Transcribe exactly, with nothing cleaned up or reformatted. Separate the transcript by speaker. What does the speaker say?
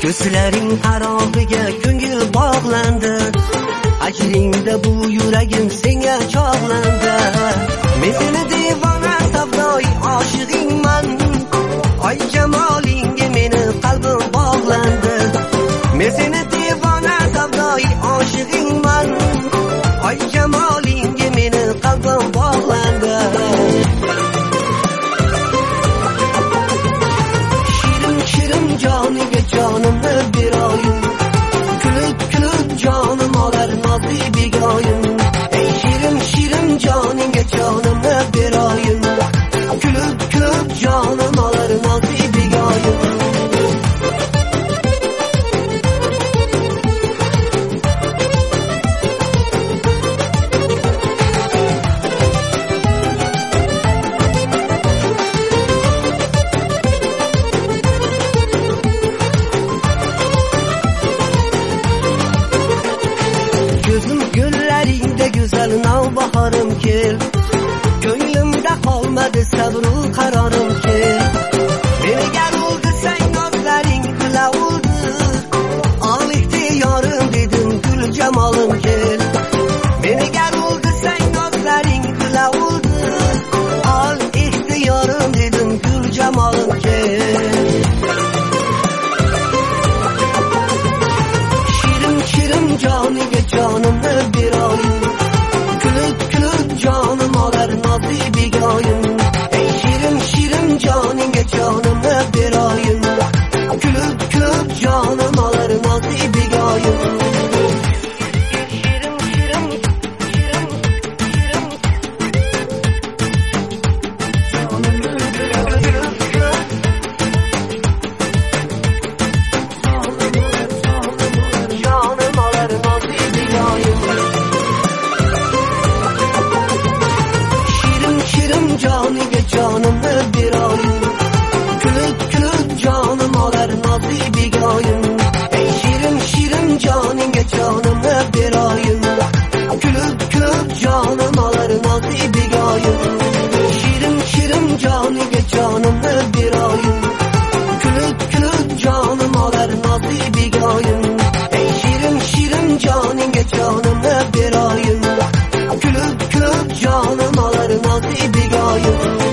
Speaker 1: Ko'zlaring aroqiga ko'ngil bog'landi, ajringda bu yuragim senga chog'landi. Men seni devona savdoyi oshig'ingman, oy jamolingga meni qalbim bog'landi. Men seni devona savdoyi oshig'ingman, oy jamolingga meni qalbim bog'landi. Shirin shirin joniga jonimni beroyim, kulib kulib jonim olar nozli begoyim. Ey shirin shirin joniga jonimni beroyim, kulib kulib jonim olar nozli begoyim. Güzel navbaharım kel, ko'nglimda qolmadi sabru qarorim kel. Meni garuldi sen nozlaring qilavuldi, ol ixtiyorim dedim gul jamolim kel. Meni garuldi sen nozlaring qilavuldi, ol ixtiyorim dedim gul jamolim kel. Shirin shirin joniga jonimni beroyim, jonim olar nozli begoyim. Ey shirin shirin joningga jonimni beroyim, kulib kulib jonim olar nozli begoyim. Shirin shirin shirin shirin jonimni beroyim, jonim olar nozli begoyim. Joniga jonimni beroyim, kulib kulib jonim olar nozli begoyim. Ey shirin shirin joningga jonimni beroyim, kulib kulib jonim olar nozli begoyim. Shirin shirin joniga jonimni beroyim, kulib kulib jonim olar nozli begoyim. Ey shirin shirin joningga jonimni beroyim, kulib kulib jonim olar nozli begoyim.